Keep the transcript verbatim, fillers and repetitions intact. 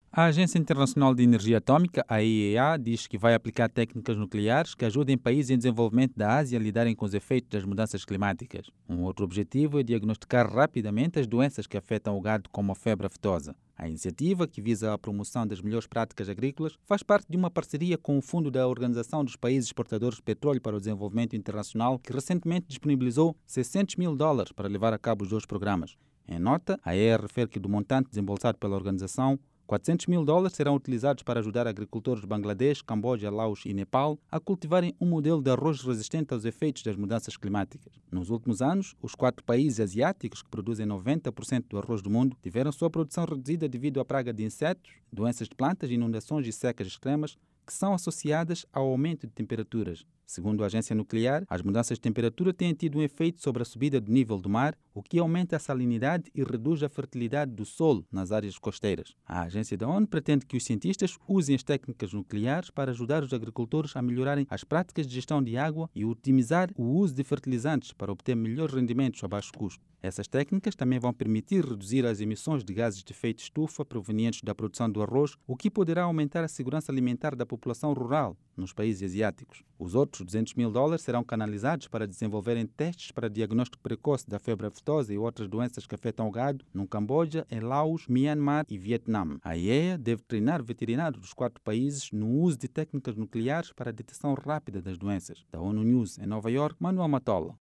A Agência Internacional de Energia Atômica, a I E A, diz que vai aplicar técnicas nucleares que ajudem países em desenvolvimento da Ásia a lidarem com os efeitos das mudanças climáticas. Um outro objetivo é diagnosticar rapidamente as doenças que afetam o gado, como a febre aftosa. A iniciativa, que visa a promoção das melhores práticas agrícolas, faz parte de uma parceria com o Fundo da Organização dos Países Exportadores de Petróleo para o Desenvolvimento Internacional, que recentemente disponibilizou seiscentos mil dólares para levar a cabo os dois programas. Em nota, a I E A refere que do montante desembolsado pela organização, quatrocentos mil dólares serão utilizados para ajudar agricultores de Bangladesh, Camboja, Laos e Nepal a cultivarem um modelo de arroz resistente aos efeitos das mudanças climáticas. Nos últimos anos, os quatro países asiáticos, que produzem noventa por cento do arroz do mundo, tiveram sua produção reduzida devido à praga de insetos, doenças de plantas, inundações e secas extremas, que são associadas ao aumento de temperaturas. Segundo a agência nuclear, as mudanças de temperatura têm tido um efeito sobre a subida do nível do mar, o que aumenta a salinidade e reduz a fertilidade do solo nas áreas costeiras. A agência da ONU pretende que os cientistas usem as técnicas nucleares para ajudar os agricultores a melhorarem as práticas de gestão de água e otimizar o uso de fertilizantes para obter melhores rendimentos a baixo custo. Essas técnicas também vão permitir reduzir as emissões de gases de efeito estufa provenientes da produção do arroz, o que poderá aumentar a segurança alimentar da população rural nos países asiáticos. Os outros duzentos mil dólares serão canalizados para desenvolverem testes para diagnóstico precoce da febre aftosa e outras doenças que afetam o gado no Camboja, em Laos, Myanmar e Vietnã. A I E A deve treinar veterinários dos quatro países no uso de técnicas nucleares para a detecção rápida das doenças. Da ONU News em Nova York, Manuel Matola.